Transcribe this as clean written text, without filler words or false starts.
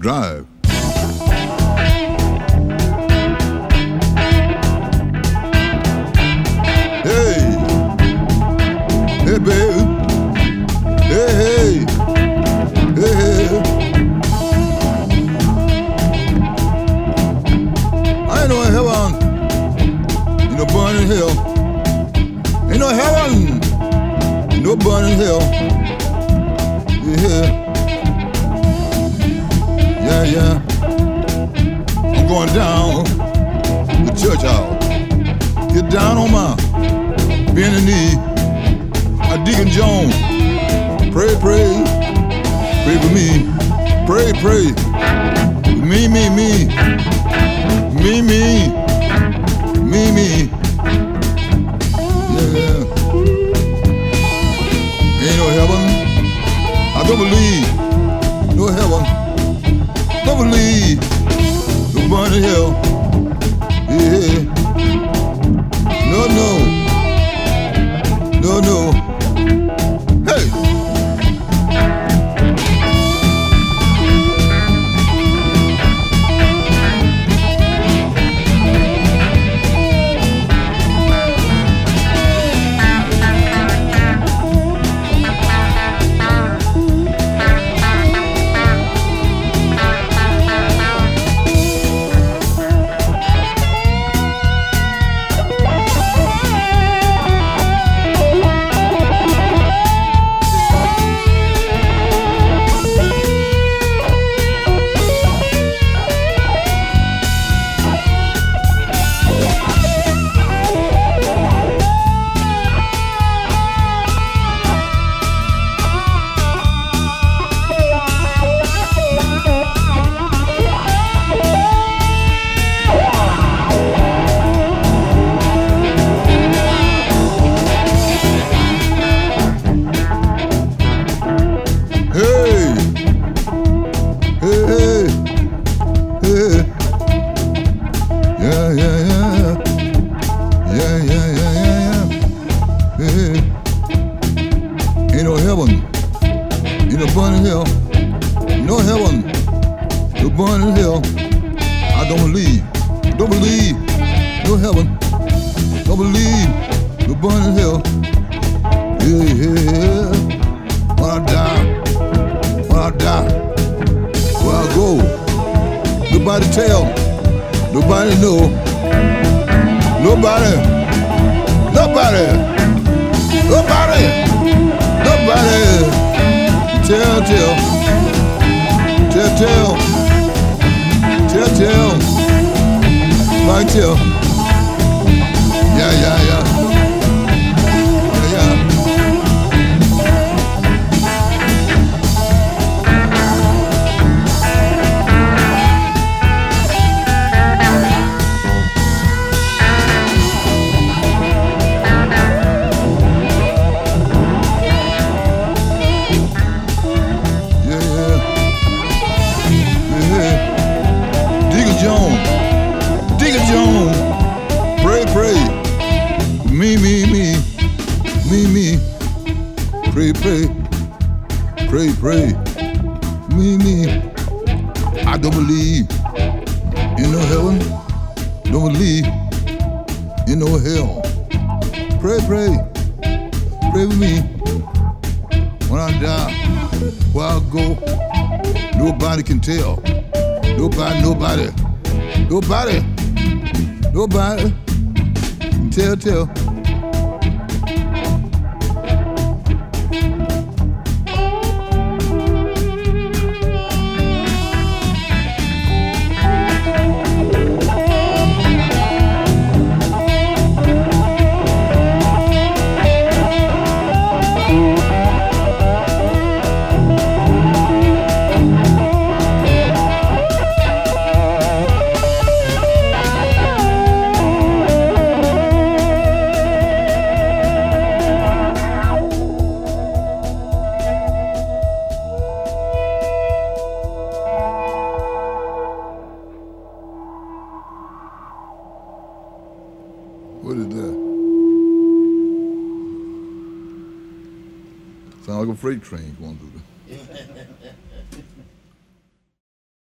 Drive. Hey, hey, baby. Hey, hey, hey, hey. I ain't no heaven, you know, burning hell. Ain't no heaven, no burning hell. Yeah, yeah, yeah. I'm going down the church house. Get down on my bending knee. I Deacon Jones. Pray, pray, pray for me. Pray, pray. Me, me, me. Me, me. Me, me. Yeah. Ain't no heaven. I don't believe. No heaven. Don't believe. No burning hell. Yeah. No, no. No, no. Hey. Ain't no heaven, ain't no burning hell. No heaven, no burning hell. I don't believe, no heaven, don't believe, no burning hell. Yeah, yeah, yeah. When I die, where I go, nobody tell, nobody know, nobody. Nobody. Tell. Like tell. Yeah. Deacon Jones, pray, me, pray, me. I don't believe in no heaven, don't believe in no hell. Pray with me. When I die, where I go, nobody can tell. Nobody. Tell. What is that? Sound like a freight train going through there.